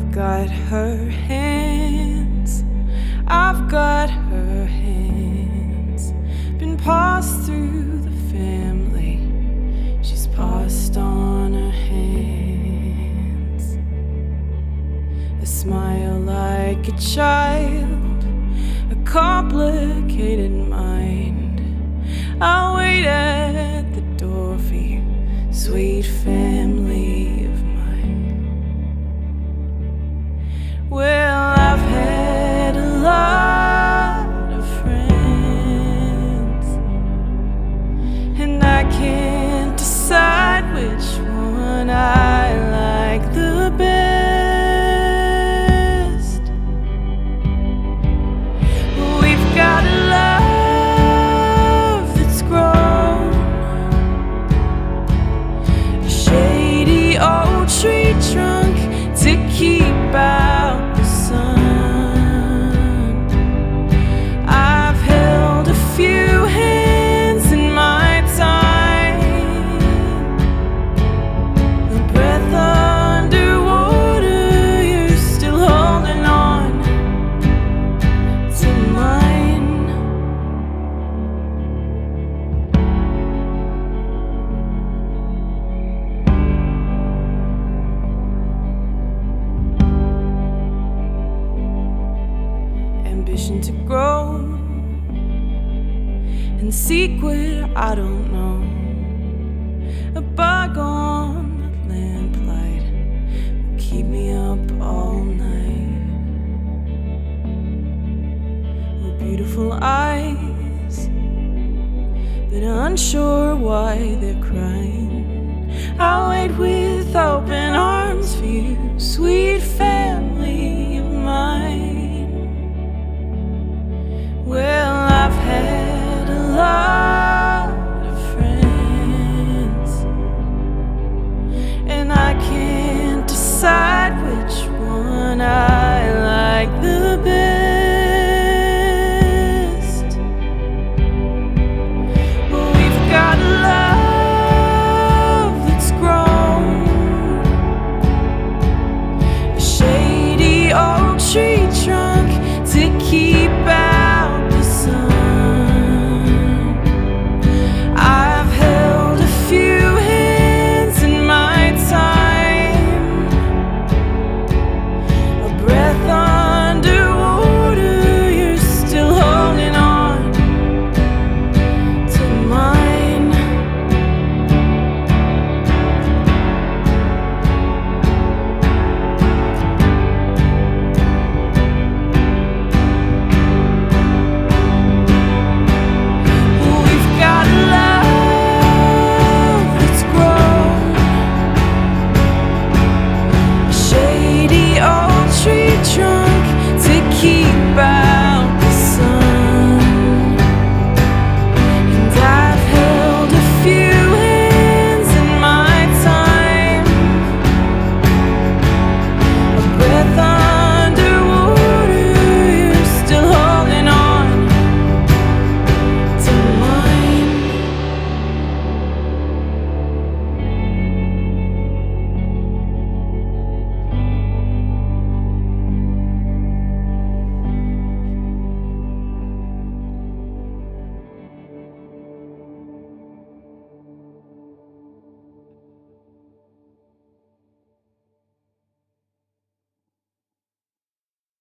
got her hands, I've got her hands. Been passed through the family, she's passed on her hands. A smile like a child, a complicated mind. I'll wait at the door for you, sweet family of mine. Well, I've had a lot of friends, and I can't decide which one I like the best. We've got a love that's grown, a shady old tree trunk to keep out the sun. I've held a few hands in my time, a breath underwater, you're still holding on to mine. Ambition to grow and seek where I don't know. A bug on the lamplight will keep me up all night. Oh, beautiful eyes, but unsure why they're crying.